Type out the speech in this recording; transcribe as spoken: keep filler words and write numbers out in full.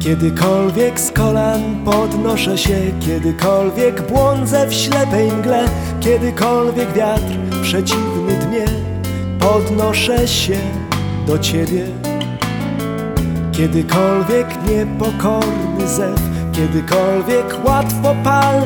Kiedykolwiek z kolan podnoszę się, kiedykolwiek błądzę w ślepej mgle, kiedykolwiek wiatr przeciwny dmie, podnoszę się do Ciebie. Kiedykolwiek niepokorny zew, kiedykolwiek łatwo pal